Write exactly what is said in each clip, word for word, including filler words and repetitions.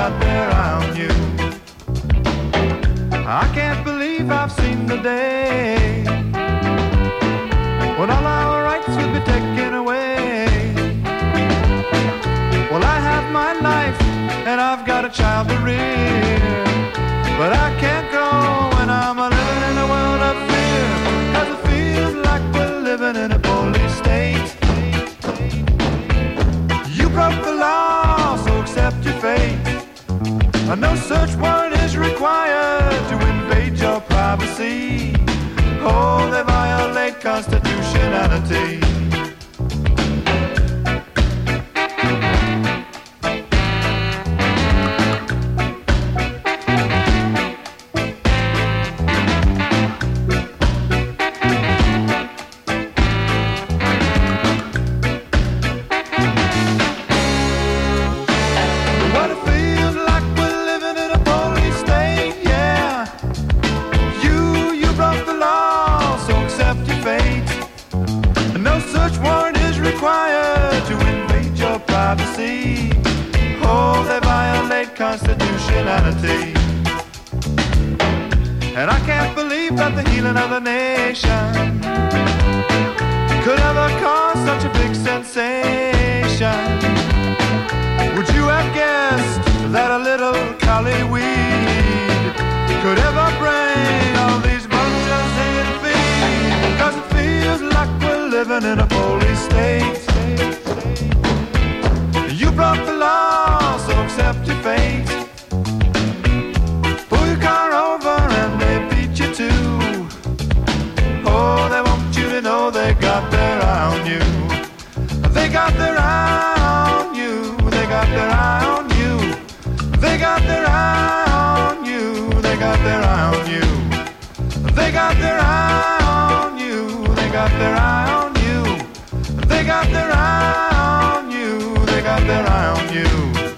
got their eye on you. I can't believe I've seen the day when all our rights will be taken away. Well, I have my life and I've got a child to rear, but I can't go when I'm a living in a world of fear, 'cause it feels like we're living in a police state. You broke the law, so accept your fate. No search warrant is required to invade your privacy. Oh, they violate constitutionality. Oh, they violate constitutionality. And I can't believe that the healing of the nation could ever cause such a big sensation. Would you have guessed that a little collie weed could ever bring all these vultures in feed? 'Cause it feels like we're living in a police state. You broke the law, so accept your fate. Pull your car over and they beat you too. Oh, they want you to know they got their eye on you. They got their eye on you. They got their eye on you. They got their eye on you. They got their eye on you. They got their eye on you. They got their eye on you. They got their eye on you. They got their eye on you.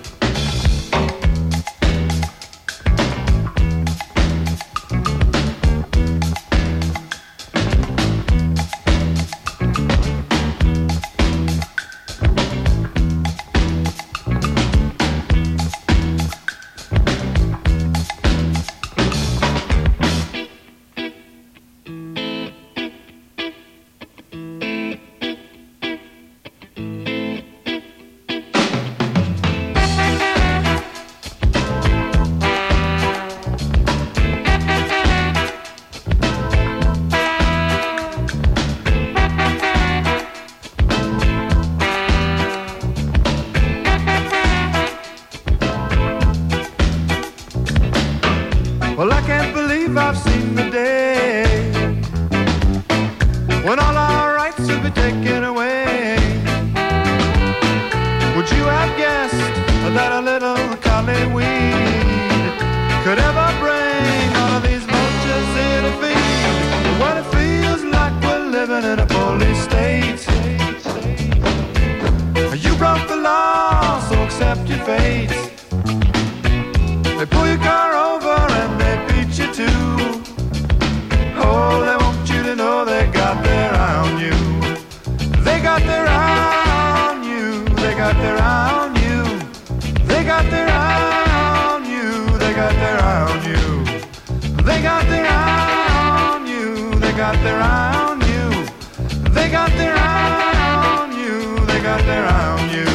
Well, I can't believe I've seen the day when all our rights will be taken away. Would you have guessed that a little collie weed could ever bring all of these vultures in a feed? Well, it feels like we're living in a police state. You broke the law, so accept your fate. They pull your car over and they beat you too. Oh, they want you to know they got their eye on you. They got their eye on you. They got their eye on you. They got their eye on you. They got their eye on you. They got their eye on you. They got their eye on you. They got their eye on you. They got their eye on you.